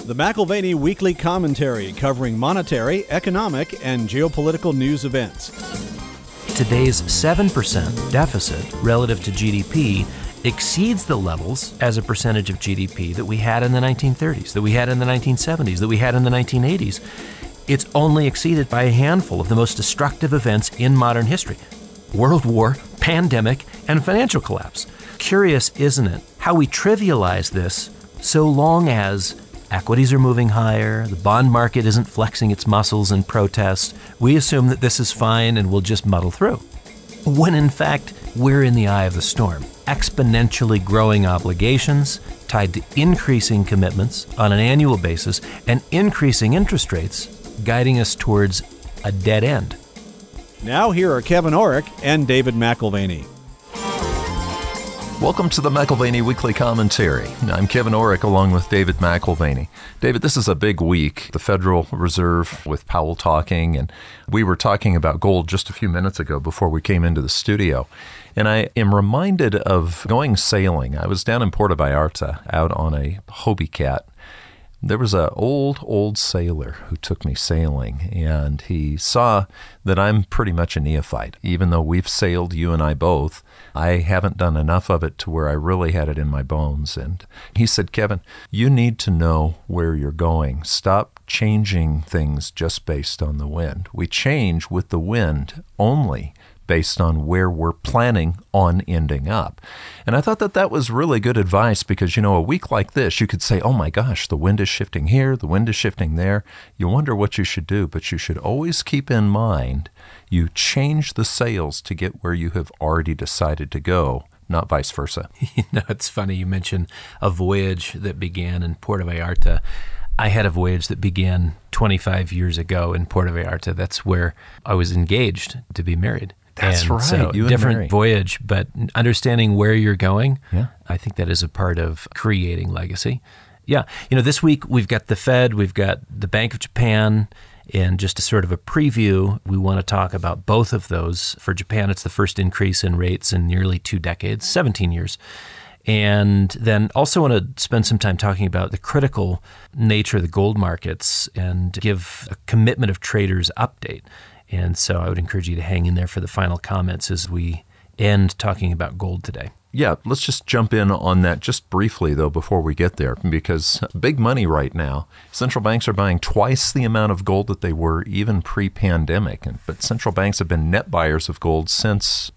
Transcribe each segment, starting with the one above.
The McIlvaney Weekly Commentary, covering monetary, economic, and geopolitical news events. Today's 7% deficit relative to GDP exceeds the levels as a percentage of GDP that we had in the 1930s, that we had in the 1970s, that we had in the 1980s. It's only exceeded by a handful of the most destructive events in modern history: World War, pandemic, and financial collapse. Curious, isn't it, how we trivialize this so long as equities are moving higher, the bond market isn't flexing its muscles in protest. We assume that this is fine and we'll just muddle through. When in fact, we're in the eye of the storm. Exponentially growing obligations tied to increasing commitments on an annual basis and increasing interest rates guiding us towards a dead end. Now here are Kevin Orrick and David McIlvaney. Welcome to the McIlvaney Weekly Commentary. I'm Kevin Orrick along with David McIlvaney. David, this is a big week. The Federal Reserve with Powell talking, and we were talking about gold just a few minutes ago before we came into the studio. And I am reminded of going sailing. I was down in Puerto Vallarta out on a Hobie Cat. There was an old sailor who took me sailing, and he saw that I'm pretty much a neophyte. Even though we've sailed, you and I both, I haven't done enough of it to where I really had it in my bones. And he said, Kevin, you need to know where you're going. Stop changing things just based on the wind. We change with the wind only based on where we're planning on ending up. And I thought that that was really good advice because, you know, a week like this, you could say, oh my gosh, the wind is shifting here, the wind is shifting there. You wonder what you should do, but you should always keep in mind you change the sails to get where you have already decided to go, not vice versa. You know, it's funny you mentioned a voyage that began in Puerto Vallarta. I had a voyage that began 25 years ago in Puerto Vallarta. That's where I was engaged to be married. That's right. So you different and voyage, but understanding where you're going, I think that is a part of creating legacy. Yeah. You know, this week we've got the Fed, we've got the Bank of Japan, and just a sort of a preview, we want to talk about both of those. For Japan, it's the first increase in rates in nearly 2 decades, 17 years. And then also want to spend some time talking about the critical nature of the gold markets and give a commitment of traders update. And so I would encourage you to hang in there for the final comments as we end talking about gold today. Yeah, let's just jump in on that just briefly, though, before we get there, because big money right now. Central banks are buying twice the amount of gold that they were even pre-pandemic. But central banks have been net buyers of gold since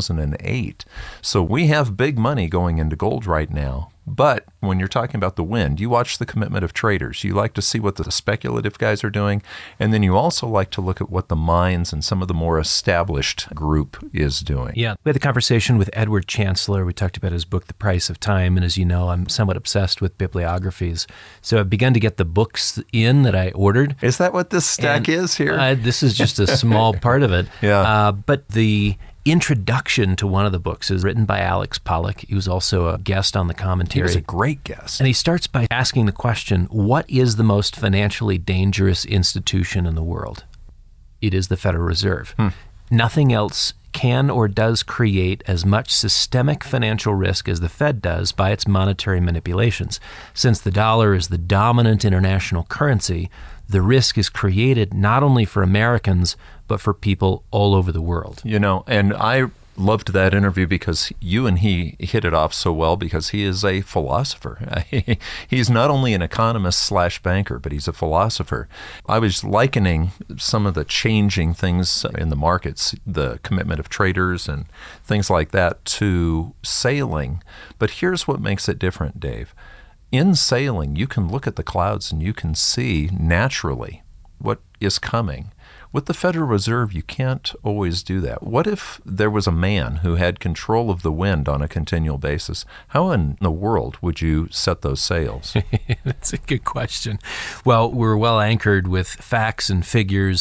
2008. So we have big money going into gold right now. But when you're talking about the wind, you watch the commitment of traders. You like to see what the speculative guys are doing. And then you also like to look at what the mines and some of the more established group is doing. Yeah. We had the conversation with Edward Chancellor. We talked about his book, The Price of Time. And as you know, I'm somewhat obsessed with bibliographies. So I've begun to get the books in that I ordered. Is that what this stack is here? This is just a small part of it. Yeah. But the introduction to one of the books is written by Alex Pollock. He was also a guest on the commentary. He was a great guest. And he starts by asking the question, what is the most financially dangerous institution in the world? It is the Federal Reserve. Nothing else can or does create as much systemic financial risk as the Fed does by its monetary manipulations. Since the dollar is the dominant international currency, the risk is created not only for Americans, but for people all over the world. You know, and I loved that interview because you and he hit it off so well because he is a philosopher. He's not only an economist / banker, but he's a philosopher. I was likening some of the changing things in the markets, the commitment of traders and things like that, to sailing. But here's what makes it different, Dave. In sailing, you can look at the clouds and you can see naturally what is coming. With the Federal Reserve, you can't always do that. What if there was a man who had control of the wind on a continual basis? How in the world would you set those sails? That's a good question. Well, we're well anchored with facts and figures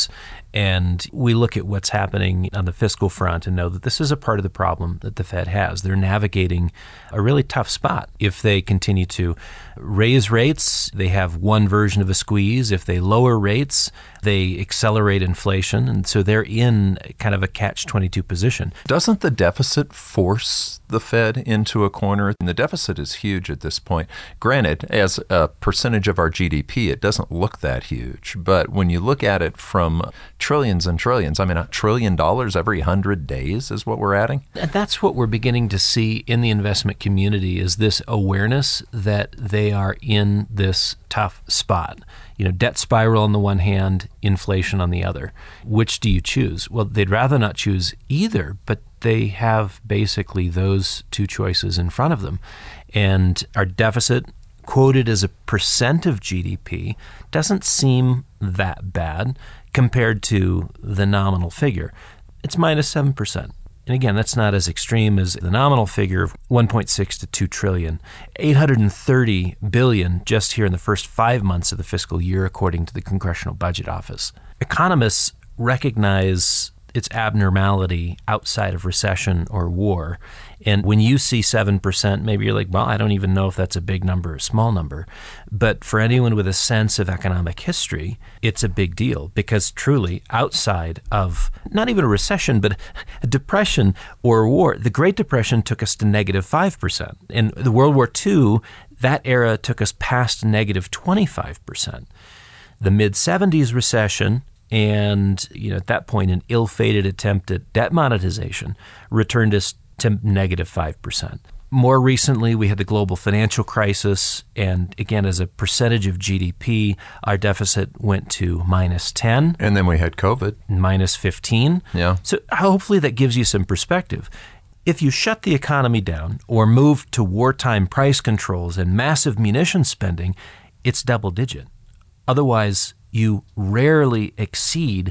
And we look at what's happening on the fiscal front and know that this is a part of the problem that the Fed has. They're navigating a really tough spot. If they continue to raise rates, they have one version of a squeeze. If they lower rates, they accelerate inflation. And so they're in kind of a catch-22 position. Doesn't the deficit force the Fed into a corner? And the deficit is huge at this point. Granted, as a percentage of our GDP, it doesn't look that huge. But when you look at it from trillions and trillions, $1 trillion every 100 days is what we're adding. And that's what we're beginning to see in the investment community, is this awareness that they are in this tough spot. Debt spiral on the one hand, inflation on the other. Which do you choose? Well, they'd rather not choose either, but they have basically those two choices in front of them. And our deficit, quoted as a percent of GDP, doesn't seem that bad compared to the nominal figure. It's minus 7%. And again, that's not as extreme as the nominal figure of 1.6 to 2 trillion, 830 billion just here in the first 5 months of the fiscal year, according to the Congressional Budget Office. Economists recognize its abnormality outside of recession or war. And when you see 7%, maybe you're like, well, I don't even know if that's a big number or a small number. But for anyone with a sense of economic history, it's a big deal, because truly outside of not even a recession, but a depression or a war, the Great Depression took us to negative 5%. In the World War II, that era took us past negative 25%. The mid-70s recession, and at that point, an ill-fated attempt at debt monetization returned us to negative 5%. More recently, we had the global financial crisis, and again, as a percentage of GDP, our deficit went to minus 10. And then we had COVID. Minus 15. Yeah. So hopefully that gives you some perspective. If you shut the economy down or move to wartime price controls and massive munitions spending, it's double-digit. Otherwise, you rarely exceed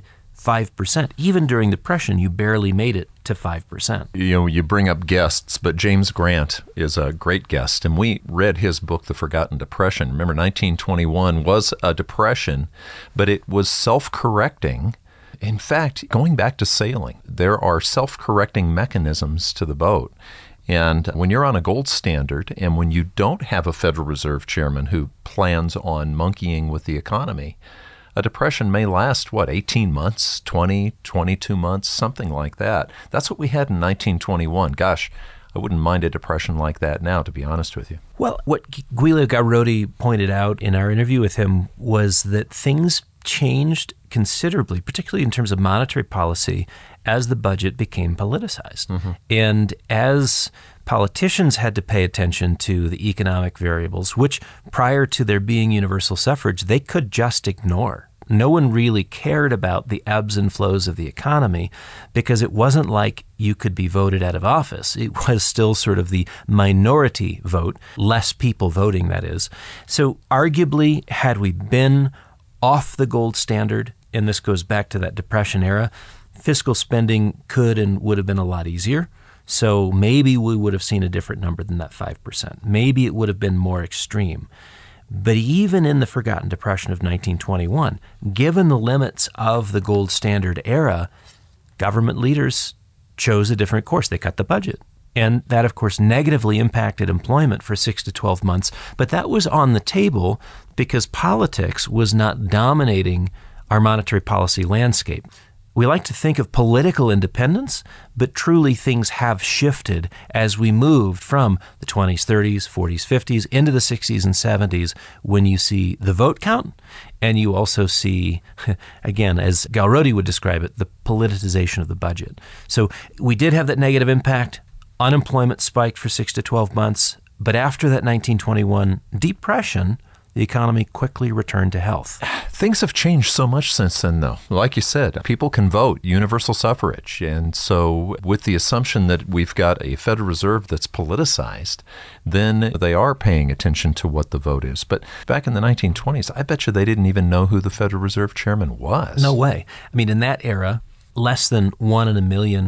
5%. Even during the Depression, you barely made it to 5%. You bring up guests, but James Grant is a great guest, and we read his book, The Forgotten Depression. Remember, 1921 was a depression, but it was self-correcting. In fact, going back to sailing, there are self-correcting mechanisms to the boat. And when you're on a gold standard, and when you don't have a Federal Reserve chairman who plans on monkeying with the economy, a depression may last, 18 months, 20, 22 months, something like that. That's what we had in 1921. Gosh, I wouldn't mind a depression like that now, to be honest with you. Well, what Giulio Gaurodi pointed out in our interview with him was that things changed considerably, particularly in terms of monetary policy, as the budget became politicized. Mm-hmm. And as politicians had to pay attention to the economic variables, which prior to there being universal suffrage, they could just ignore. No one really cared about the ebbs and flows of the economy, because it wasn't like you could be voted out of office. It was still sort of the minority vote, less people voting, that is. So arguably, had we been off the gold standard, and this goes back to that Depression era, fiscal spending could and would have been a lot easier. So maybe we would have seen a different number than that 5%. Maybe it would have been more extreme. But even in the Forgotten Depression of 1921, given the limits of the gold standard era, government leaders chose a different course. They cut the budget. And that, of course, negatively impacted employment for 6 to 12 months. But that was on the table because politics was not dominating our monetary policy landscape. We like to think of political independence, but truly things have shifted as we moved from the 20s, 30s, 40s, 50s into the 60s and 70s, when you see the vote count, and you also see, again, as Gaurodi would describe it, the politicization of the budget. So we did have that negative impact. Unemployment spiked for 6 to 12 months, but after that 1921 depression, the economy quickly returned to health. Things have changed so much since then, though. Like you said, people can vote, universal suffrage. And so with the assumption that we've got a Federal Reserve that's politicized, then they are paying attention to what the vote is. But back in the 1920s, I bet you they didn't even know who the Federal Reserve chairman was. No way. I mean, in that era, less than 1 in a million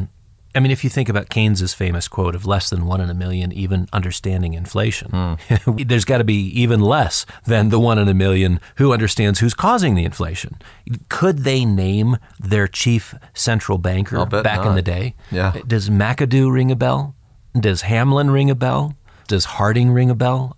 I mean, if you think about Keynes's famous quote of less than 1 in a million even understanding inflation, there's got to be even less than the 1 in a million who understands who's causing the inflation. Could they name their chief central banker back in the day? Yeah. Does McAdoo ring a bell? Does Hamlin ring a bell? Does Harding ring a bell?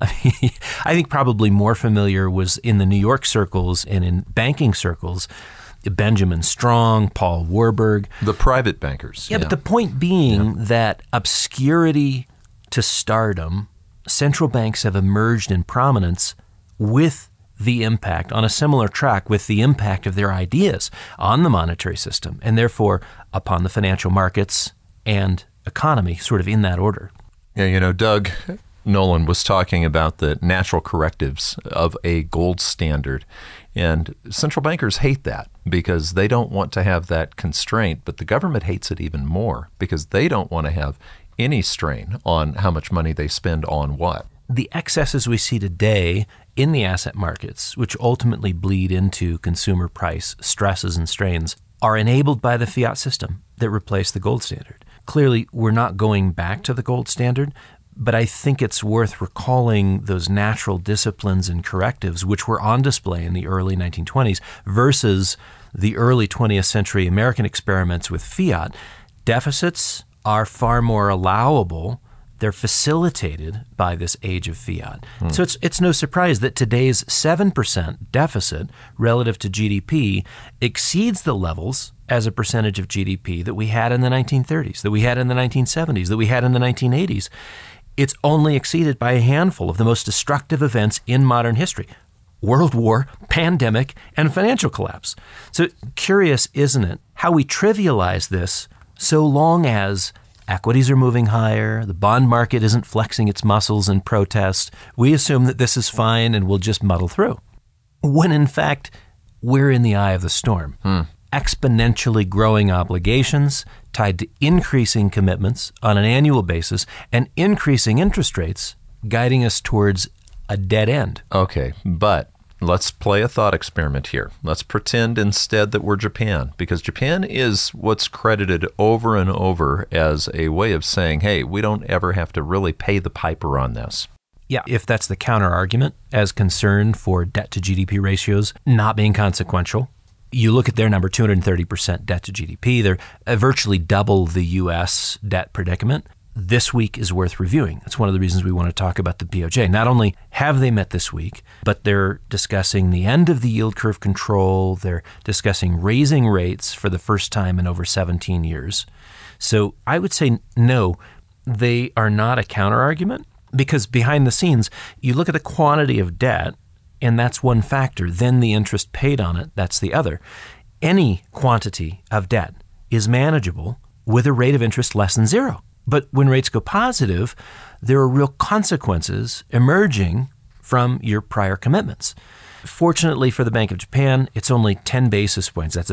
I think probably more familiar was in the New York circles and in banking circles, Benjamin Strong, Paul Warburg. The private bankers. Yeah, but the point being that obscurity to stardom, central banks have emerged in prominence with the impact, on a similar track with the impact of their ideas on the monetary system, and therefore upon the financial markets and economy, sort of in that order. Yeah, Doug Nolan was talking about the natural correctives of a gold standard. And central bankers hate that because they don't want to have that constraint, but the government hates it even more because they don't want to have any strain on how much money they spend on what. The excesses we see today in the asset markets, which ultimately bleed into consumer price stresses and strains, are enabled by the fiat system that replaced the gold standard. Clearly, we're not going back to the gold standard, but I think it's worth recalling those natural disciplines and correctives which were on display in the early 1920s versus the early 20th century American experiments with fiat. Deficits are far more allowable. They're facilitated by this age of fiat. So it's no surprise that today's 7% deficit relative to GDP exceeds the levels as a percentage of GDP that we had in the 1930s, that we had in the 1970s, that we had in the 1980s. It's only exceeded by a handful of the most destructive events in modern history: World War, pandemic, and financial collapse. So curious, isn't it, how we trivialize this so long as equities are moving higher, the bond market isn't flexing its muscles in protest. We assume that this is fine and we'll just muddle through. When in fact, we're in the eye of the storm. Exponentially growing obligations tied to increasing commitments on an annual basis and increasing interest rates guiding us towards a dead end. Okay, but let's play a thought experiment here. Let's pretend instead that we're Japan, because Japan is what's credited over and over as a way of saying, hey, we don't ever have to really pay the piper on this. Yeah, if that's the counter argument as concern for debt to GDP ratios not being consequential, you look at their number, 230% debt to GDP. They're virtually double the U.S. debt predicament. This week is worth reviewing. That's one of the reasons we want to talk about the BOJ. Not only have they met this week, but they're discussing the end of the yield curve control. They're discussing raising rates for the first time in over 17 years. So I would say no, they are not a counter-argument, because behind the scenes, you look at the quantity of debt, and that's one factor. Then the interest paid on it, that's the other. Any quantity of debt is manageable with a rate of interest less than zero. But when rates go positive, there are real consequences emerging from your prior commitments. Fortunately for the Bank of Japan, it's only 10 basis points. That's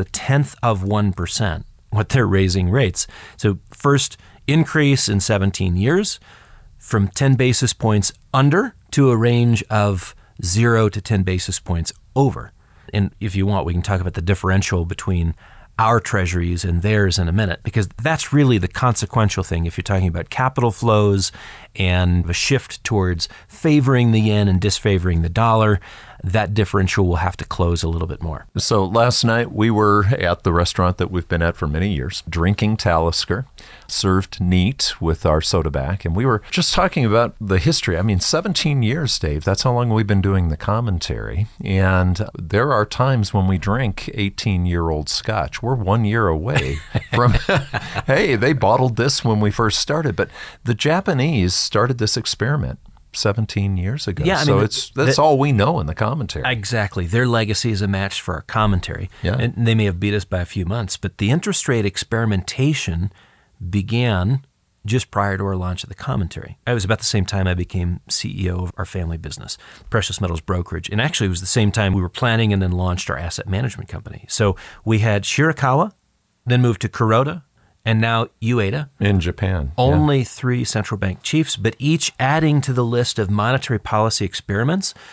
0.1% what they're raising rates. So first increase in 17 years from 10 basis points under to a range of 0 to 10 basis points over. And if you want, we can talk about the differential between our treasuries and theirs in a minute, because that's really the consequential thing if you're talking about capital flows and a shift towards favoring the yen and disfavoring the dollar. That differential will have to close a little bit more. So last night we were at the restaurant that we've been at for many years, drinking Talisker, served neat with our soda back, and we were just talking about the history. I mean, 17 years, Dave, that's how long we've been doing the commentary. And there are times when we drink 18-year-old scotch. We're 1 year away from, hey, they bottled this when we first started. But the Japanese started this experiment 17 years ago. Yeah, I mean, that's all we know in the commentary. Exactly. Their legacy is a match for our commentary. Yeah. And they may have beat us by a few months, but the interest rate experimentation began just prior to our launch of the commentary. It was about the same time I became CEO of our family business, Precious Metals Brokerage. And actually, it was the same time we were planning and then launched our asset management company. So we had Shirakawa, then moved to Kuroda, and now Ueda. In Japan. Only 3 central bank chiefs, but each adding to the list of monetary policy experiments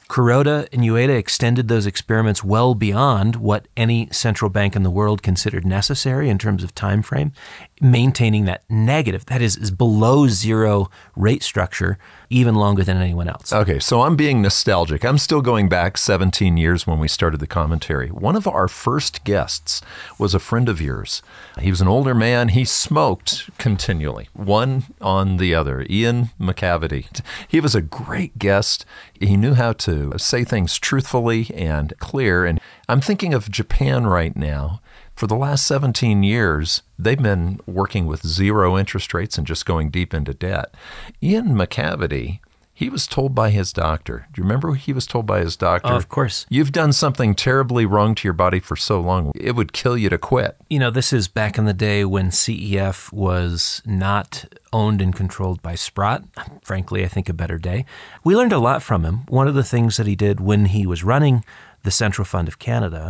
Kuroda and Ueda extended those experiments well beyond what any central bank in the world considered necessary in terms of time frame, maintaining that negative, that is below zero rate structure, even longer than anyone else. Okay, so I'm being nostalgic. I'm still going back 17 years when we started the commentary. One of our first guests was a friend of yours. He was an older man. He smoked continually, one on the other. Ian McCavity. He was a great guest. He knew how to say things truthfully and clear. And I'm thinking of Japan right now. For the last 17 years, they've been working with zero interest rates and just going deep into debt. Ian McCavity, he was told by his doctor. Do you remember he was told by his doctor? Oh, of course. You've done something terribly wrong to your body for so long, it would kill you to quit. You know, this is back in the day when CEF was not owned and controlled by Sprott. Frankly, I think a better day. We learned a lot from him. One of the things that he did when he was running the Central Fund of Canada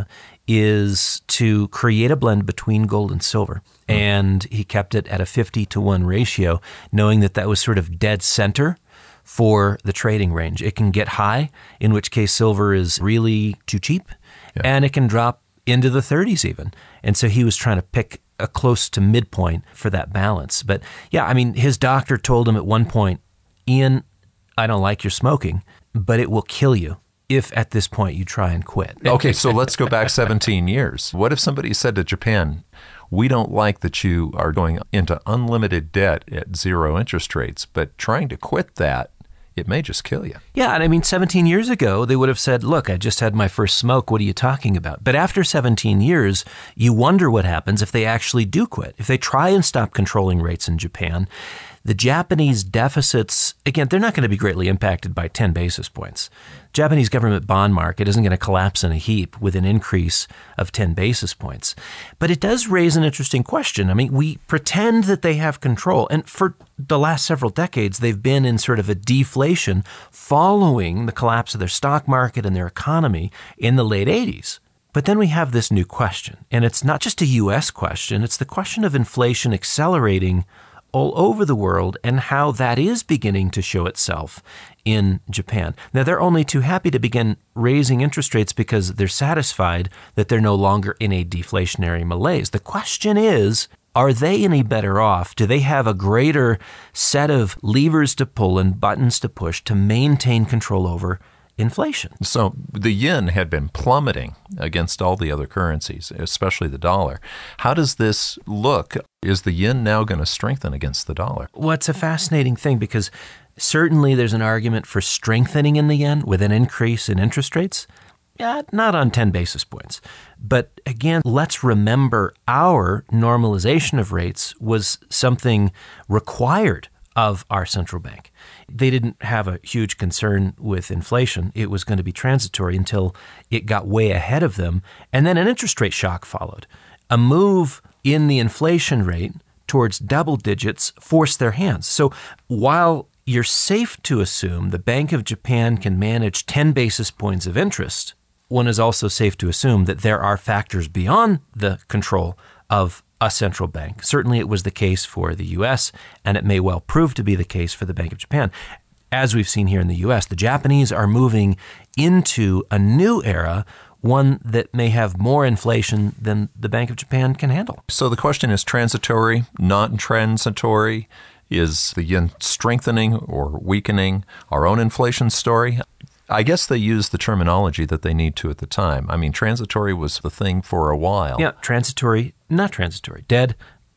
is to create a blend between gold and silver. And he kept it at a 50-to-1 ratio, knowing that that was sort of dead center for the trading range. It can get high, in which case silver is really too cheap, and it can drop into the 30s even. And so he was trying to pick a close to midpoint for that balance. But yeah, I mean, his doctor told him at one point, Ian, I don't like your smoking, but it will kill you if at this point you try and quit. Okay, so let's go back 17 years. What if somebody said to Japan, we don't like that you are going into unlimited debt at zero interest rates, but trying to quit that, it may just kill you. Yeah, and I mean, 17 years ago, they would have said, look, I just had my first smoke. What are you talking about? But after 17 years, you wonder what happens if they actually do quit. If they try and stop controlling rates in Japan, the Japanese deficits, again, they're not going to be greatly impacted by 10 basis points. Japanese government bond market isn't going to collapse in a heap with an increase of 10 basis points. But it does raise an interesting question. I mean, we pretend that they have control. And for the last several decades, they've been in sort of a deflation following the collapse of their stock market and their economy in the late 80s. But then we have this new question. And it's not just a U.S. question. It's the question of inflation accelerating all over the world and how that is beginning to show itself in Japan. Now, they're only too happy to begin raising interest rates because they're satisfied that they're no longer in a deflationary malaise. The question is, are they any better off? Do they have a greater set of levers to pull and buttons to push to maintain control over inflation? So the yen had been plummeting against all the other currencies, especially the dollar. How does this look? Is the yen now going to strengthen against the dollar? Well, it's a fascinating thing because certainly there's an argument for strengthening in the yen with an increase in interest rates. Yeah, not on 10 basis points. But again, let's remember our normalization of rates was something required of our central bank. They didn't have a huge concern with inflation. It was going to be transitory until it got way ahead of them. And then an interest rate shock followed. A move in the inflation rate towards double digits forced their hands. So while you're safe to assume the Bank of Japan can manage 10 basis points of interest, one is also safe to assume that there are factors beyond the control of a central bank. Certainly it was the case for the U.S., and it may well prove to be the case for the Bank of Japan. As we've seen here in the U.S., the Japanese are moving into a new era, one that may have more inflation than the Bank of Japan can handle. So the question is transitory, not transitory? Is the yen strengthening or weakening our own inflation story? I guess they use the terminology that they need to at the time. I mean, transitory was the thing for a while. Yeah, transitory, not transitory. Dead,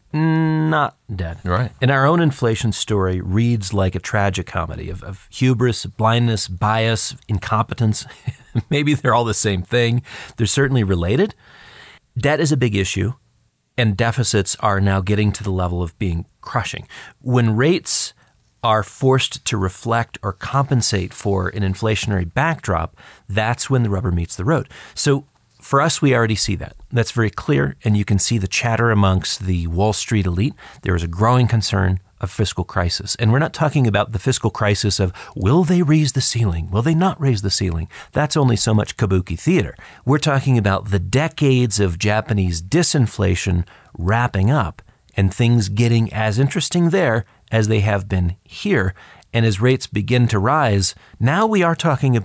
not dead. Right. And our own inflation story reads like a tragicomedy of hubris, blindness, bias, incompetence. Maybe they're all the same thing. They're certainly related. Debt is a big issue, and deficits are now getting to the level of being crushing. When rates are forced to reflect or compensate for an inflationary backdrop, that's when the rubber meets the road. So for us, we already see that. That's very clear, and you can see the chatter amongst the Wall Street elite. There is a growing concern of fiscal crisis. And we're not talking about the fiscal crisis of, will they raise the ceiling? Will they not raise the ceiling? That's only so much kabuki theater. We're talking about the decades of Japanese disinflation wrapping up and things getting as interesting there as they have been here. And as rates begin to rise, now we are talking about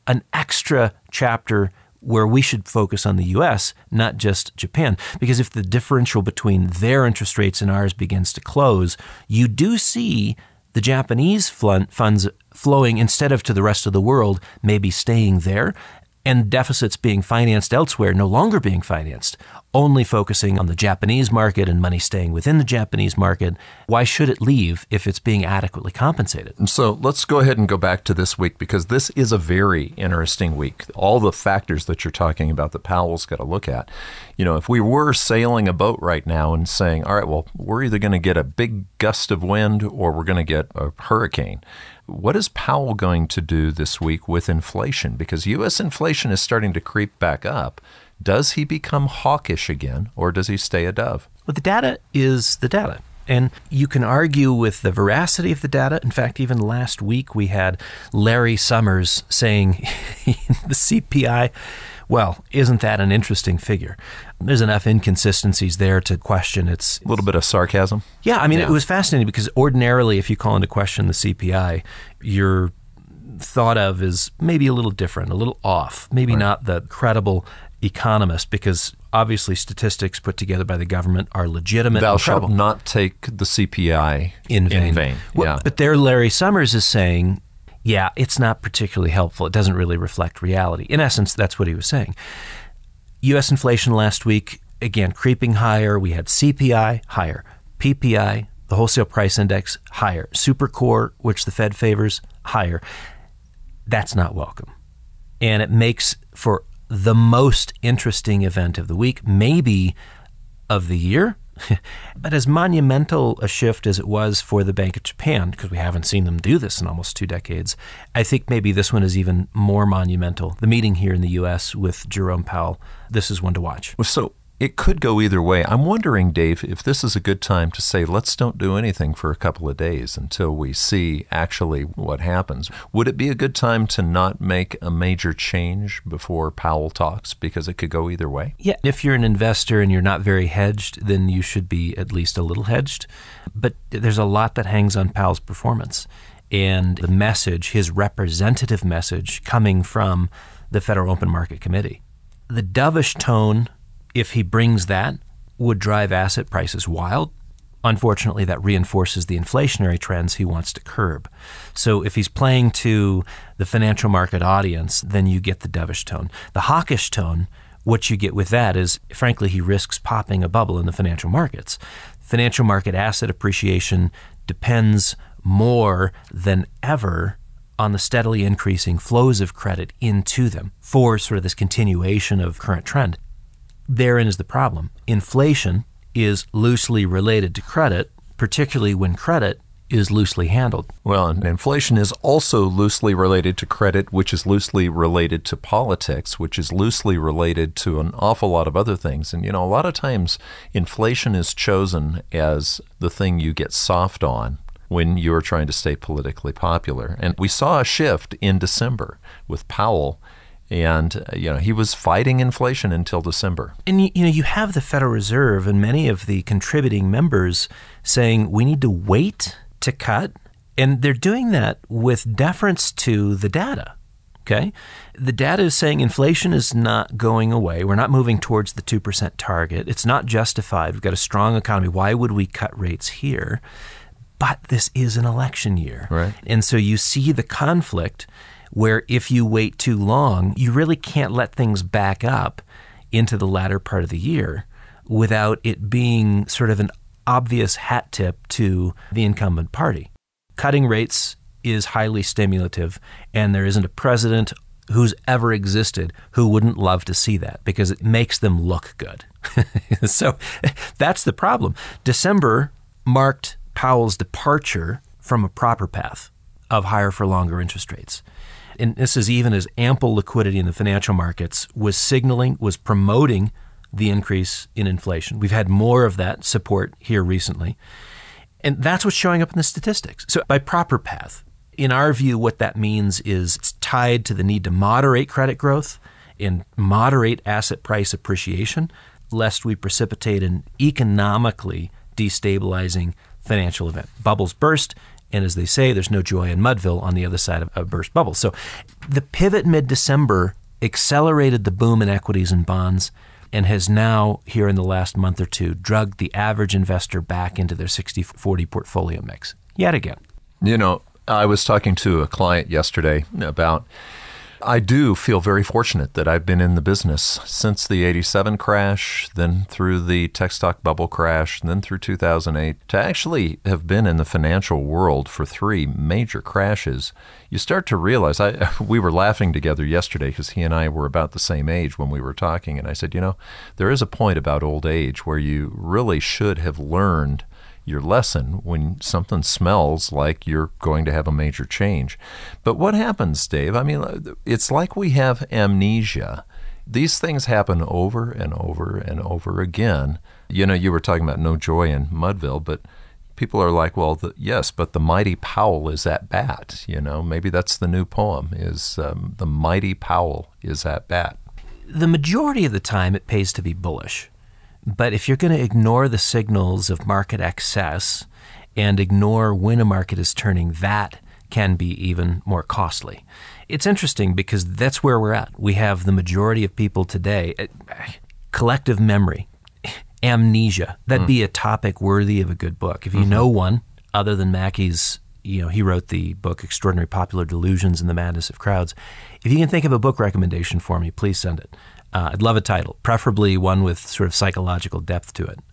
an extra chapter where we should focus on the U.S., not just Japan. Because if the differential between their interest rates and ours begins to close, you do see the Japanese funds flowing instead of to the rest of the world, maybe staying there, and deficits being financed elsewhere, no longer being financed, only focusing on the Japanese market and money staying within the Japanese market. Why should it leave if it's being adequately compensated? And so let's go ahead and go back to this week, because this is a very interesting week. All the factors that you're talking about that Powell's got to look at. You know, if we were sailing a boat right now and saying, all right, well, we're either going to get a big gust of wind or we're going to get a hurricane. What is Powell going to do this week with inflation? Because U.S. inflation is starting to creep back up. Does he become hawkish again, or does he stay a dove? Well, the data is the data. And you can argue with the veracity of the data. In fact, even last week we had Larry Summers saying the CPI, well, isn't that an interesting figure? There's enough inconsistencies there to question its... A little bit of sarcasm? Yeah, I mean, It was fascinating because ordinarily if you call into question the CPI, you're thought of as maybe a little different, a little off, maybe not the credible economist, because obviously statistics put together by the government are legitimate. Thou shalt not take the CPI in vain. Well, but there Larry Summers is saying, yeah, it's not particularly helpful. It doesn't really reflect reality. In essence, that's what he was saying. U.S. inflation last week, again, creeping higher. We had CPI higher, PPI, the wholesale price index higher, Supercore, which the Fed favors, higher. That's not welcome. And it makes for the most interesting event of the week, maybe of the year. But as monumental a shift as it was for the Bank of Japan, because we haven't seen them do this in almost 2 decades, I think maybe this one is even more monumental. The meeting here in the U.S. with Jerome Powell, this is one to watch. So it could go either way. I'm wondering, Dave, if this is a good time to say, let's don't do anything for a couple of days until we see actually what happens. Would it be a good time to not make a major change before Powell talks, because it could go either way? Yeah, if you're an investor and you're not very hedged, then you should be at least a little hedged. But there's a lot that hangs on Powell's performance. And the message, his representative message, coming from the Federal Open Market Committee. The dovish tone, if he brings that, would drive asset prices wild. Unfortunately, that reinforces the inflationary trends he wants to curb. So if he's playing to the financial market audience, then you get the dovish tone. The hawkish tone, what you get with that is, frankly, he risks popping a bubble in the financial markets. Financial market asset appreciation depends more than ever on the steadily increasing flows of credit into them for sort of this continuation of current trend. Therein is the problem. Inflation is loosely related to credit, particularly when credit is loosely handled. Well, and inflation is also loosely related to credit, which is loosely related to politics, which is loosely related to an awful lot of other things. And, you know, a lot of times inflation is chosen as the thing you get soft on when you're trying to stay politically popular. And we saw a shift in December with Powell. And, he was fighting inflation until December. And, you have the Federal Reserve and many of the contributing members saying we need to wait to cut. And they're doing that with deference to the data. Okay? The data is saying inflation is not going away. We're not moving towards the 2% target. It's not justified. We've got a strong economy. Why would we cut rates here? But this is an election year. Right. And so you see the conflict where if you wait too long, you really can't let things back up into the latter part of the year without it being sort of an obvious hat tip to the incumbent party. Cutting rates is highly stimulative, and there isn't a president who's ever existed who wouldn't love to see that because it makes them look good. So that's the problem. December marked Powell's departure from a proper path of higher for longer interest rates. And this is even as ample liquidity in the financial markets was signaling, was promoting the increase in inflation. We've had more of that support here recently. And that's what's showing up in the statistics. So by proper path, in our view, what that means is it's tied to the need to moderate credit growth and moderate asset price appreciation, lest we precipitate an economically destabilizing financial event. Bubbles burst, And as they say, there's no joy in Mudville on the other side of a burst bubble. So the pivot mid-December accelerated the boom in equities and bonds and has now, here in the last month or two, drugged the average investor back into their 60-40 portfolio mix yet again. You know, I was talking to a client yesterday about, I do feel very fortunate that I've been in the business since the 87 crash, then through the tech stock bubble crash, and then through 2008, to actually have been in the financial world for 3 major crashes. You start to realize, we were laughing together yesterday because he and I were about the same age when we were talking, and I said, you know, there is a point about old age where you really should have learned your lesson when something smells like you're going to have a major change. But what happens, Dave? I mean, it's like we have amnesia. These things happen over and over and over again. You know, you were talking about no joy in Mudville, but people are like, well, yes, but the mighty Powell is at bat. You know, maybe that's the new poem, is the mighty Powell is at bat. The majority of the time it pays to be bullish. But if you're going to ignore the signals of market excess and ignore when a market is turning, that can be even more costly. It's interesting because that's where we're at. We have the majority of people today, collective memory, amnesia. That'd be a topic worthy of a good book. If you know one, other than Mackey's, you know, he wrote the book Extraordinary Popular Delusions and the Madness of Crowds. If you can think of a book recommendation for me, please send it. I'd love a title, preferably one with sort of psychological depth to it.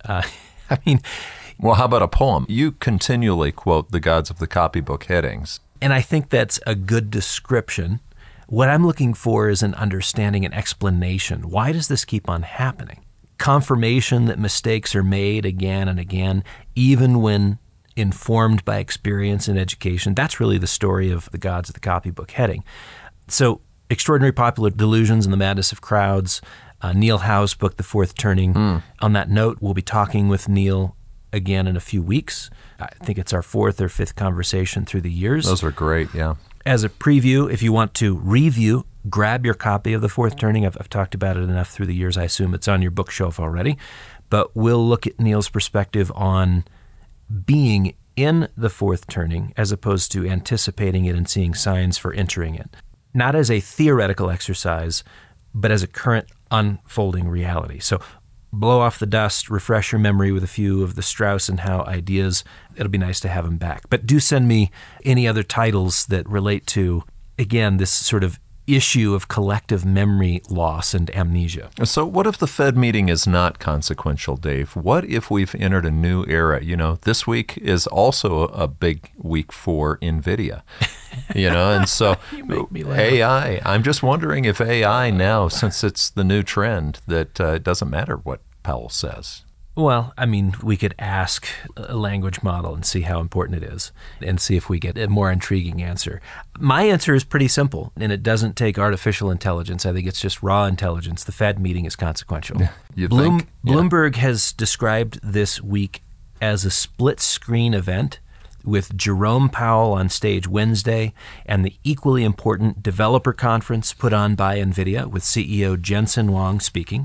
Well, how about a poem? You continually quote the gods of the copybook headings. And I think that's a good description. What I'm looking for is an understanding and explanation. Why does this keep on happening? Confirmation that mistakes are made again and again, even when informed by experience and education. That's really the story of the gods of the copybook heading. So, Extraordinary Popular Delusions and the Madness of Crowds, Neil Howe's book, The Fourth Turning. On that note, we'll be talking with Neil again in a few weeks. I think it's our 4th or 5th conversation through the years. Those are great, yeah. As a preview, if you want to review, grab your copy of The Fourth Turning. I've talked about it enough through the years. I assume it's on your bookshelf already. But we'll look at Neil's perspective on being in the fourth turning as opposed to anticipating it and seeing signs for entering it. Not as a theoretical exercise, but as a current unfolding reality. So blow off the dust, refresh your memory with a few of the Strauss and Howe ideas. It'll be nice to have them back. But do send me any other titles that relate to, again, this sort of issue of collective memory loss and amnesia. So what if the Fed meeting is not consequential, Dave? What if we've entered a new era? You know, this week is also a big week for NVIDIA. You know, and so You make me laugh. AI, I'm just wondering if AI now, since it's the new trend, that it doesn't matter what Powell says. Well, I mean, we could ask a language model and see how important it is and see if we get a more intriguing answer. My answer is pretty simple, and it doesn't take artificial intelligence. I think it's just raw intelligence. The Fed meeting is consequential. You think? Yeah. Bloomberg has described this week as a split-screen event with Jerome Powell on stage Wednesday and the equally important developer conference put on by NVIDIA with CEO Jensen Huang speaking.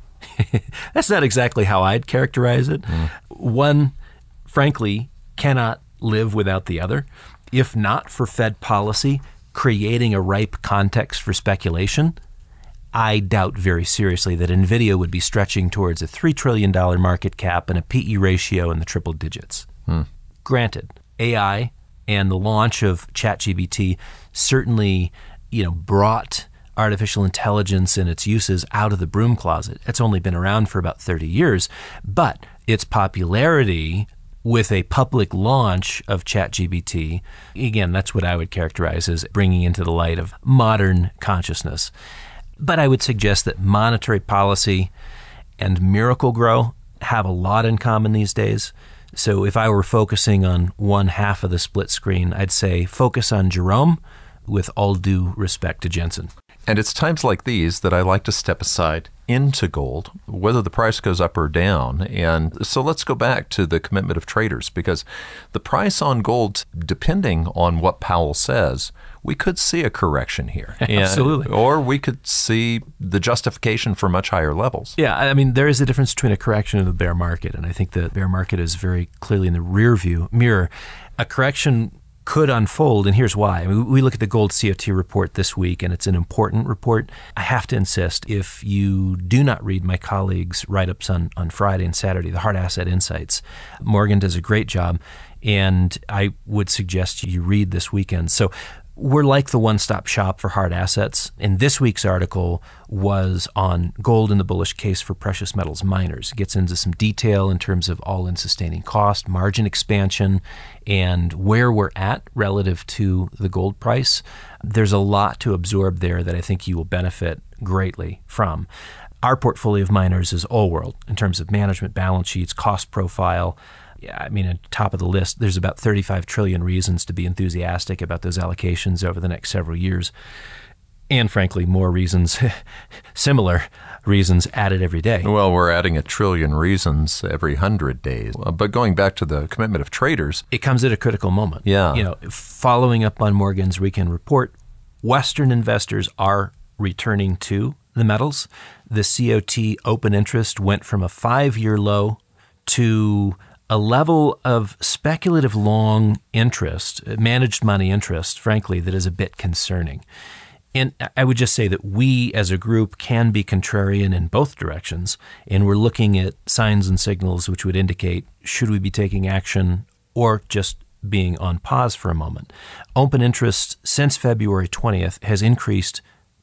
That's not exactly how I'd characterize it. One, frankly, cannot live without the other. If not for Fed policy creating a ripe context for speculation, I doubt very seriously that NVIDIA would be stretching towards a $3 trillion market cap and a PE ratio in the triple digits. Granted, AI and the launch of ChatGPT certainly, brought artificial intelligence and its uses out of the broom closet. It's only been around for about 30 years, but its popularity with a public launch of ChatGPT, again, that's what I would characterize as bringing into the light of modern consciousness. But I would suggest that monetary policy and Miracle-Gro have a lot in common these days. So if I were focusing on one half of the split screen, I'd say focus on Jerome with all due respect to Jensen. And it's times like these that I like to step aside into gold, whether the price goes up or down. And so let's go back to the commitment of traders, because the price on gold, depending on what Powell says, we could see a correction here. Absolutely. Or we could see the justification for much higher levels. Yeah, I mean, there is a difference between a correction and a bear market. And I think the bear market is very clearly in the rear view mirror. A correction could unfold, and here's why. I mean, we look at the gold COT report this week, and it's an important report. I have to insist, if you do not read my colleagues' write-ups on Friday and Saturday, the Hard Asset Insights, Morgan does a great job, and I would suggest you read this weekend. So we're like the one-stop shop for hard assets, and this week's article was on gold and the bullish case for precious metals miners. It gets into some detail in terms of all-in sustaining cost, margin expansion, and where we're at relative to the gold price. There's a lot to absorb there that I think you will benefit greatly from. Our portfolio of miners is all world in terms of management, balance sheets, cost profile. Yeah, I mean, at the top of the list, there's about 35 trillion reasons to be enthusiastic about those allocations over the next several years. And frankly, more reasons, similar reasons added every day. Well, we're adding 1 trillion reasons every 100 days. But going back to the commitment of traders, it comes at a critical moment. Yeah. Following up on Morgan's weekend report, Western investors are returning to the metals. The COT open interest went from a 5-year low to a level of speculative long interest, managed money interest, frankly, that is a bit concerning. And I would just say that we as a group can be contrarian in both directions, and we're looking at signs and signals which would indicate should we be taking action or just being on pause for a moment. Open interest since February 20th has increased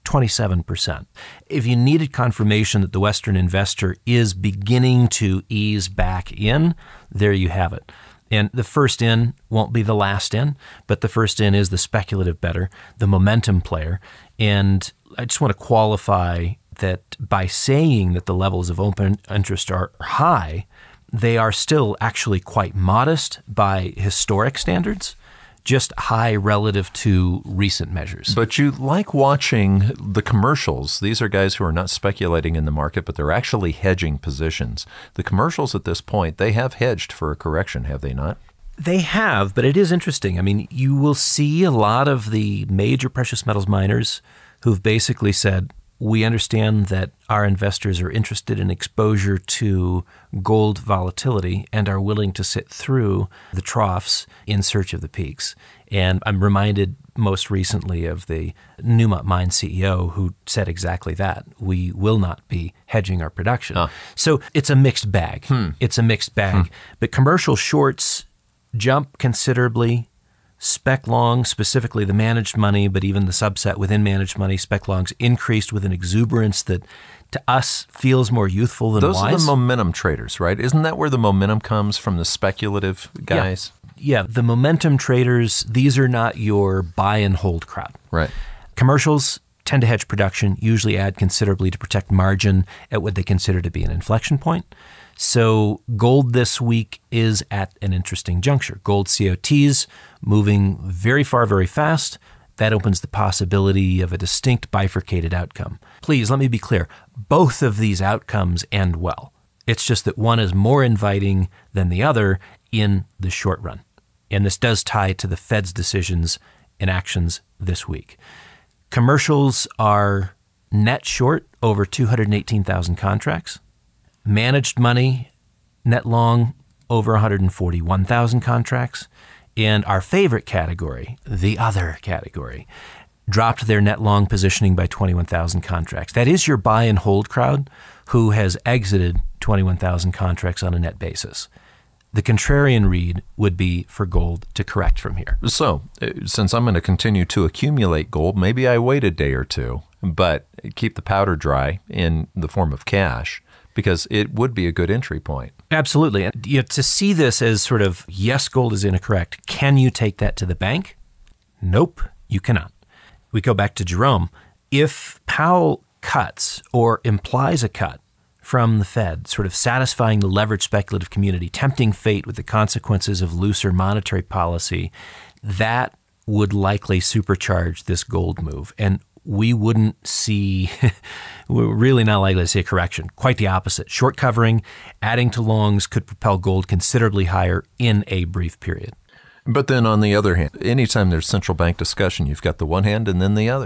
27%. If you needed confirmation that the Western investor is beginning to ease back in, there you have it. And the first in won't be the last in, but the first in is the speculative bettor, the momentum player. And I just want to qualify that by saying that the levels of open interest are high, they are still actually quite modest by historic standards, just high relative to recent measures. But you like watching the commercials. These are guys who are not speculating in the market, but they're actually hedging positions. The commercials at this point, they have hedged for a correction, have they not? They have, but it is interesting. I mean, you will see a lot of the major precious metals miners who've basically said, we understand that our investors are interested in exposure to gold volatility and are willing to sit through the troughs in search of the peaks. And I'm reminded most recently of the Newmont Mine CEO who said exactly that. We will not be hedging our production. So it's a mixed bag. It's a mixed bag. But commercial shorts jump considerably. Spec long, specifically the managed money, but even the subset within managed money, spec longs increased with an exuberance that to us feels more youthful than wise. Those are the momentum traders, right? Isn't that where the momentum comes from, the speculative guys? Yeah, the momentum traders, these are not your buy and hold crowd. Right. Commercials tend to hedge production, usually add considerably to protect margin at what they consider to be an inflection point. So gold this week is at an interesting juncture. Gold COTs moving very far, very fast. That opens the possibility of a distinct bifurcated outcome. Please, let me be clear. Both of these outcomes end well. It's just that one is more inviting than the other in the short run. And this does tie to the Fed's decisions and actions this week. Commercials are net short over 218,000 contracts. Managed money, net long, over 141,000 contracts. And our favorite category, the other category, dropped their net long positioning by 21,000 contracts. That is your buy and hold crowd who has exited 21,000 contracts on a net basis. The contrarian read would be for gold to correct from here. So, since I'm going to continue to accumulate gold, maybe I wait a day or two, but keep the powder dry in the form of cash, because it would be a good entry point. Absolutely. And to see this as sort of, yes, gold is incorrect. Can you take that to the bank? Nope, you cannot. We go back to Jerome. If Powell cuts or implies a cut from the Fed, sort of satisfying the leveraged speculative community, tempting fate with the consequences of looser monetary policy, that would likely supercharge this gold move. And we wouldn't see, we're really not likely to see a correction. Quite the opposite. Short covering, adding to longs could propel gold considerably higher in a brief period. But then on the other hand, anytime there's central bank discussion, you've got the one hand and then the other.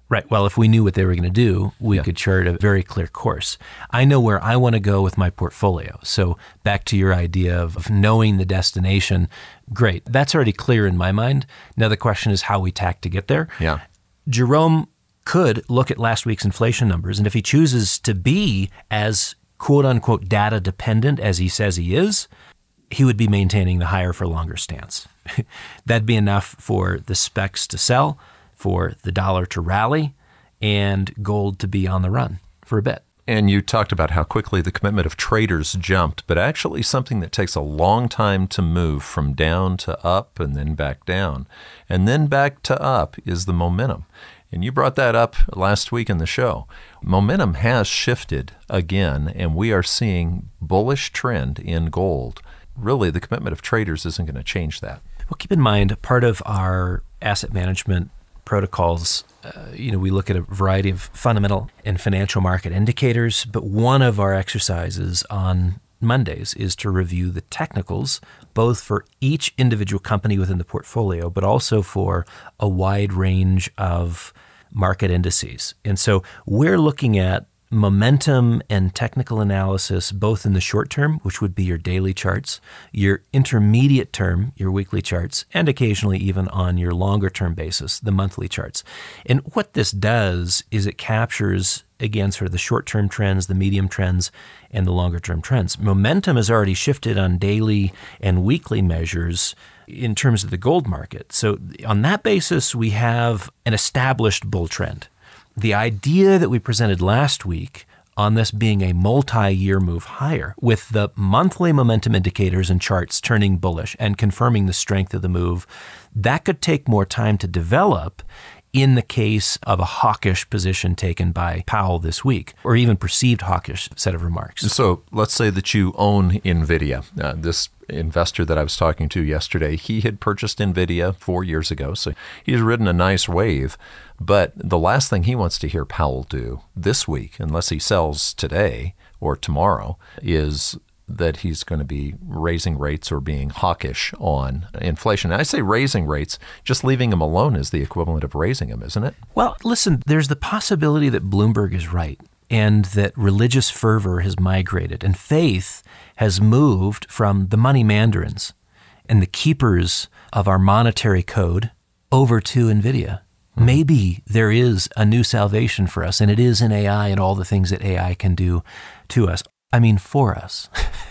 Right. Well, if we knew what they were going to do, we could chart a very clear course. I know where I want to go with my portfolio. So back to your idea of knowing the destination, great. That's already clear in my mind. Now the question is how we tack to get there. Yeah. Jerome could look at last week's inflation numbers, and if he chooses to be as quote-unquote data dependent as he says he is, he would be maintaining the higher for longer stance. That'd be enough for the specs to sell, for the dollar to rally, and gold to be on the run for a bit. And you talked about how quickly the commitment of traders jumped, but actually something that takes a long time to move from down to up and then back down and then back to up is the momentum. And you brought that up last week in the show. Momentum has shifted again, and we are seeing bullish trend in gold. Really, the commitment of traders isn't going to change that. Well, keep in mind, part of our asset management protocols, we look at a variety of fundamental and financial market indicators, but one of our exercises on Mondays is to review the technicals, both for each individual company within the portfolio, but also for a wide range of market indices. And so we're looking at momentum and technical analysis, both in the short term, which would be your daily charts, your intermediate term, your weekly charts, and occasionally even on your longer term basis, the monthly charts. And what this does is it captures, again, sort of the short term trends, the medium trends, and the longer term trends. Momentum has already shifted on daily and weekly measures in terms of the gold market. So on that basis, we have an established bull trend. The idea that we presented last week on this being a multi-year move higher, with the monthly momentum indicators and charts turning bullish and confirming the strength of the move, that could take more time to develop in the case of a hawkish position taken by Powell this week, or even perceived hawkish set of remarks. So let's say that you own NVIDIA. This investor that I was talking to yesterday, he had purchased NVIDIA 4 years ago, so he's ridden a nice wave. But the last thing he wants to hear Powell do this week, unless he sells today or tomorrow, is that he's going to be raising rates or being hawkish on inflation. And I say raising rates, just leaving them alone is the equivalent of raising them, isn't it? Well, listen, there's the possibility that Bloomberg is right and that religious fervor has migrated and faith has moved from the money mandarins and the keepers of our monetary code over to NVIDIA. Maybe there is a new salvation for us, and it is in AI and all the things that AI can do to us. I mean, for us.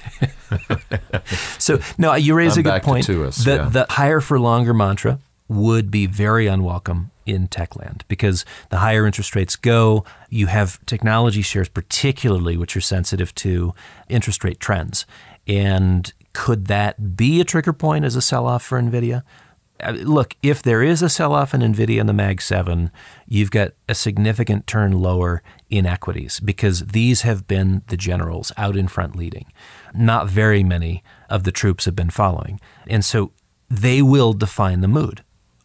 So, no, you raise a good point. The higher for longer mantra would be very unwelcome in tech land because the higher interest rates go, you have technology shares particularly which are sensitive to interest rate trends. And could that be a trigger point as a sell-off for NVIDIA? Look, if there is a sell-off in NVIDIA and the Mag 7, you've got a significant turn lower in equities because these have been the generals out in front leading. Not very many of the troops have been following. And so they will define the mood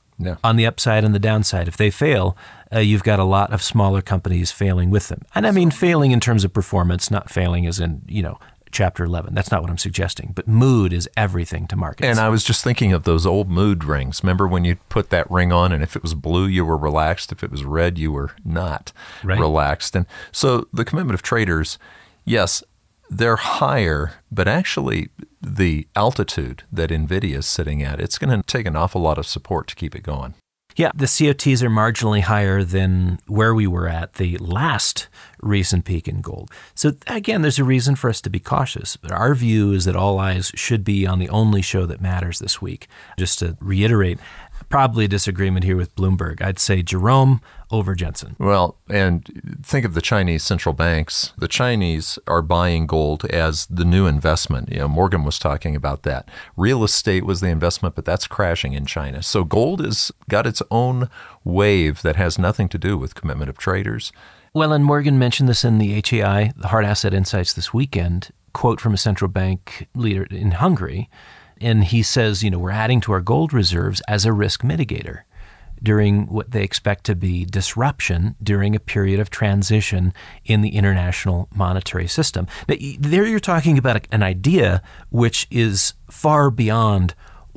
on the upside and the downside. If they fail, you've got a lot of smaller companies failing with them. And I mean failing in terms of performance, not failing as in, Chapter 11. That's not what I'm suggesting. But mood is everything to markets. And I was just thinking of those old mood rings. Remember when you put that ring on and if it was blue, you were relaxed. If it was red, you were not relaxed. And so the commitment of traders, yes, they're higher, but actually the altitude that NVIDIA is sitting at, it's going to take an awful lot of support to keep it going. Yeah, the COTs are marginally higher than where we were at the last recent peak in gold. So again, there's a reason for us to be cautious. But our view is that all eyes should be on the only show that matters this week. Just to reiterate, probably a disagreement here with Bloomberg. I'd say Jerome over Jensen. Well, and think of the Chinese central banks. The Chinese are buying gold as the new investment. Morgan was talking about that. Real estate was the investment, but that's crashing in China. So gold has got its own wave that has nothing to do with commitment of traders. Well, and Morgan mentioned this in the HAI, the Hard Asset Insights this weekend, quote from a central bank leader in Hungary. And he says, we're adding to our gold reserves as a risk mitigator during what they expect to be disruption during a period of transition in the international monetary system. Now, there you're talking about an idea which is far beyond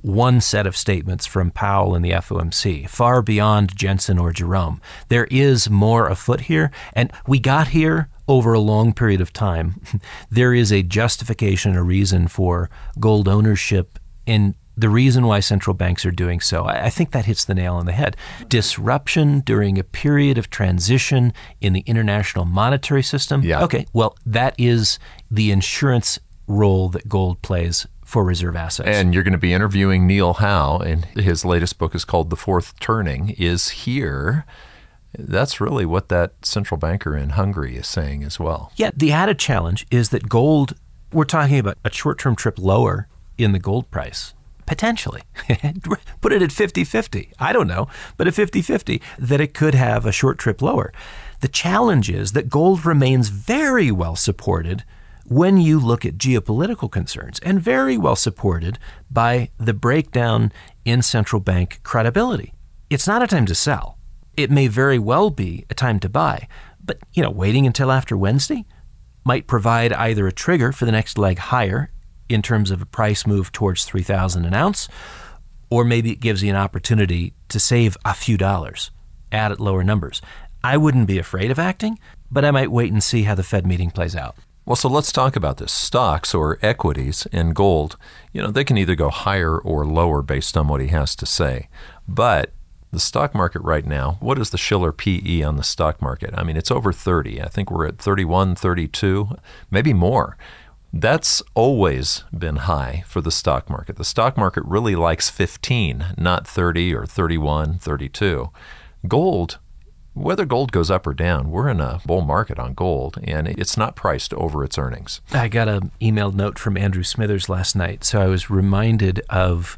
one set of statements from Powell and the FOMC, far beyond Jensen or Jerome. There is more afoot here, and we got here over a long period of time. There is a justification, a reason for gold ownership, and the reason why central banks are doing so. I think that hits the nail on the head. Disruption during a period of transition in the international monetary system. Yeah. Okay, well, that is the insurance role that gold plays for reserve assets. And you're going to be interviewing Neil Howe, and his latest book is called The Fourth Turning, is here. That's really what that central banker in Hungary is saying as well. Yeah, the added challenge is that gold, we're talking about a short-term trip lower in the gold price, potentially. Put it at 50-50. I don't know, but at 50-50, that it could have a short trip lower. The challenge is that gold remains very well supported when you look at geopolitical concerns, and very well supported by the breakdown in central bank credibility. It's not a time to sell. It may very well be a time to buy, but waiting until after Wednesday might provide either a trigger for the next leg higher in terms of a price move towards $3,000 an ounce, or maybe it gives you an opportunity to save a few dollars, add at lower numbers. I wouldn't be afraid of acting, but I might wait and see how the Fed meeting plays out. Well, so let's talk about this. Stocks or equities in gold, they can either go higher or lower based on what he has to say. But the stock market right now, what is the Shiller PE on the stock market? I mean, it's over 30. I think we're at 31, 32, maybe more. That's always been high for the stock market. The stock market really likes 15, not 30 or 31, 32. Gold, whether gold goes up or down, we're in a bull market on gold, and it's not priced over its earnings. I got an emailed note from Andrew Smithers last night, so I was reminded of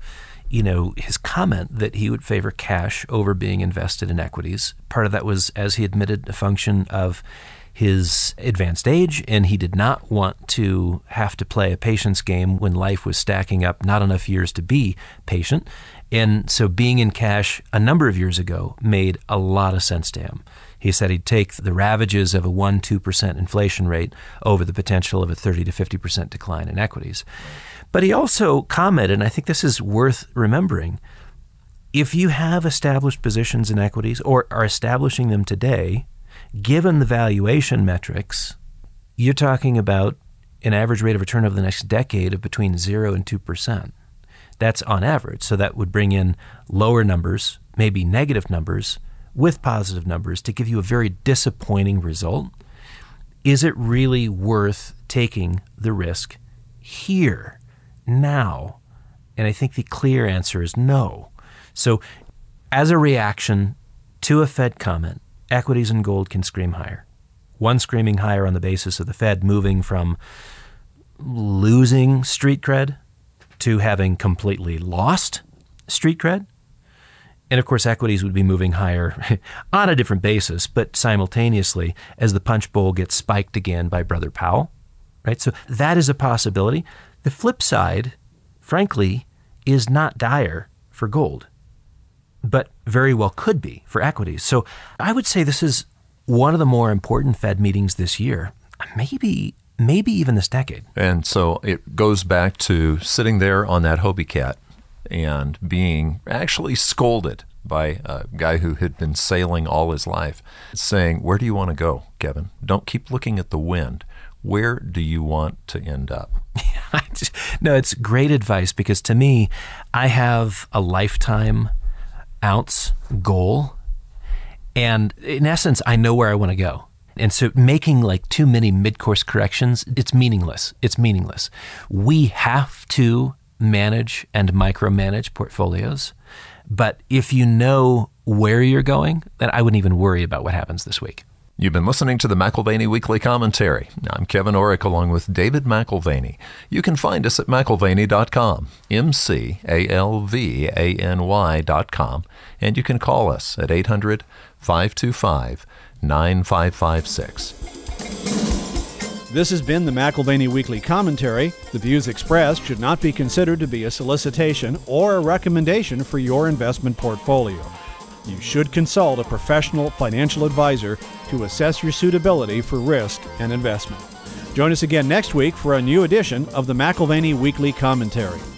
his comment that he would favor cash over being invested in equities. Part of that was, as he admitted, a function of his advanced age, and he did not want to have to play a patience game when life was stacking up not enough years to be patient. And so being in cash a number of years ago made a lot of sense to him. He said he'd take the ravages of a 1-2% inflation rate over the potential of a 30 to 50% decline in equities. But he also commented, and I think this is worth remembering, if you have established positions in equities or are establishing them today, given the valuation metrics, you're talking about an average rate of return over the next decade of between 0 and 2%. That's on average. So that would bring in lower numbers, maybe negative numbers, with positive numbers to give you a very disappointing result. Is it really worth taking the risk here, now? And I think the clear answer is no. So as a reaction to a Fed comment, equities and gold can scream higher. One screaming higher on the basis of the Fed moving from losing street cred to having completely lost street cred. And of course, equities would be moving higher on a different basis, but simultaneously as the punch bowl gets spiked again by Brother Powell, right? So that is a possibility. The flip side, frankly, is not dire for gold, but very well could be for equities. So I would say this is one of the more important Fed meetings this year, maybe even this decade. And so it goes back to sitting there on that Hobie Cat and being actually scolded by a guy who had been sailing all his life, saying, where do you want to go, Kevin? Don't keep looking at the wind. Where do you want to end up? No, it's great advice, because to me, I have a lifetime ounce goal. And in essence, I know where I want to go. And so making like too many mid-course corrections, it's meaningless. It's meaningless. We have to manage and micromanage portfolios. But if you know where you're going, then I wouldn't even worry about what happens this week. You've been listening to the McAlvany Weekly Commentary. I'm Kevin Orrick along with David McAlvany. You can find us at McAlvany.com, McAlvany.com, and you can call us at 800-525-9556. This has been the McAlvany Weekly Commentary. The views expressed should not be considered to be a solicitation or a recommendation for your investment portfolio. You should consult a professional financial advisor to assess your suitability for risk and investment. Join us again next week for a new edition of the McAlvany Weekly Commentary.